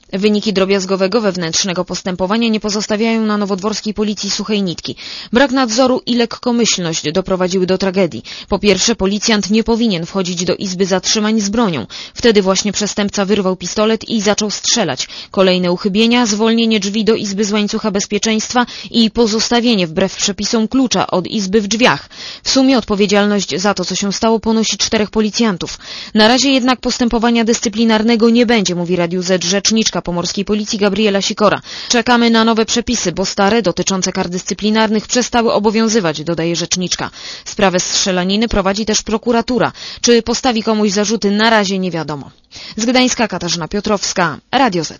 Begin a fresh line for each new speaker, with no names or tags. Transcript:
Wyniki drobiazgowego wewnętrznego postępowania nie pozostawiają na nowodworskiej policji suchej nitki. Brak nadzoru i lekkomyślność doprowadziły do tragedii. Po pierwsze, policjant nie powinien wchodzić do izby zatrzymań z bronią. Wtedy właśnie przestępca wyrwał pistolet i zaczął strzelać. Kolejne uchybienia, zwolnienie drzwi do izby z łańcucha bezpieczeństwa i pozostawienie wbrew przepisom klucza od izby w drzwiach. W sumie odpowiedzialność za to, co się stało, ponosi 4 policjantów. Na razie jednak postępowania dyscyplinarnego nie będzie, mówi Radiu Z rzeczniczka pomorskiej policji Gabriela Sikora. Czekamy na nowe przepisy, bo stare, dotyczące kar dyscyplinarnych, przestały obowiązywać, dodaje rzeczniczka. Sprawę strzelaniny prowadzi też prokuratura. Czy postawi komuś zarzuty, na razie nie wiadomo. Z Gdańska Katarzyna Piotrowska, Radio Z.